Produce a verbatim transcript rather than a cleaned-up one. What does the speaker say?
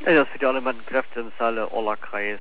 Ja, das für die Allemanden Kräfte im Saale aller Kreis